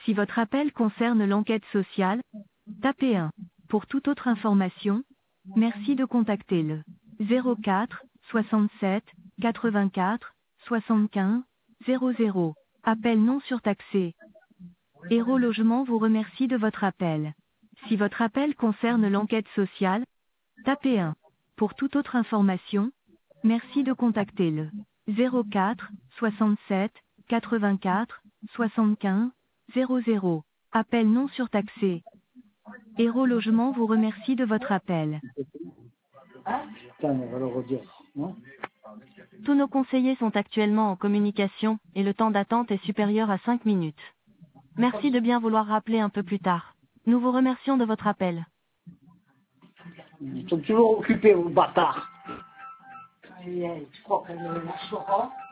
Si votre appel concerne l'enquête sociale, tapez 1. Pour toute autre information, merci de contacter le 04 67 84 75 00. Appel non surtaxé. Héros Logement vous remercie de votre appel. Si votre appel concerne l'enquête sociale, tapez 1. Pour toute autre information, merci de contacter le 04 67 84 75 00. Appel non surtaxé. Héros Logement vous remercie de votre appel. Putain, on va le redire, non? Tous nos conseillers sont actuellement en communication, et le temps d'attente est supérieur à 5 minutes. Merci de bien vouloir rappeler un peu plus tard. Nous vous remercions de votre appel. Ils sont toujours occupés, vos bâtards. Tu crois qu'elle ne lâchera pas?